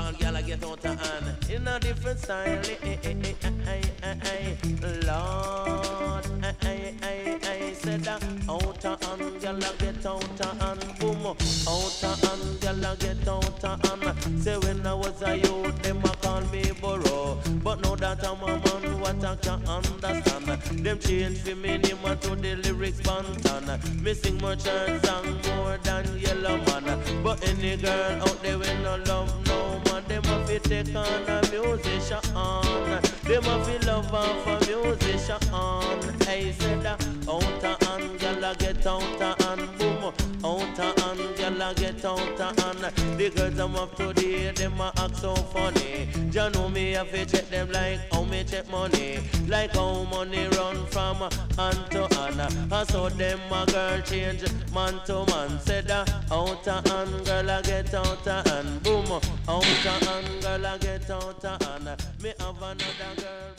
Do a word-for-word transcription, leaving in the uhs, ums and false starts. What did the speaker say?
all girl I get out of hand in a different style. Eh, eh, eh, eh, eh, eh, eh. Lord, I, I, I, I said that out of hand, girl I get out of hand. Boom, out of hand, girl I get out of hand. Say when I was a youth, them a call me Burrow, but now that I'm a man, what I can understand. Them change for me name to the lyrics bantan. Me sing my church song more than Yellow Man. But any girl out there when no love no man, them a fi take on a musician. Them a fi love off a musician. I said that out of hand, girl I get out of hand. Boom, out of hand, girl I get out of hand. The girls I'm up today, them a act so funny. You know me have to check them like how me check money, like how money run from hand to hand. I saw them a girl change man to man. Said that out of hand, girl I get out of hand. Boom, out of hand, girl I get out of hand. Me have another girl.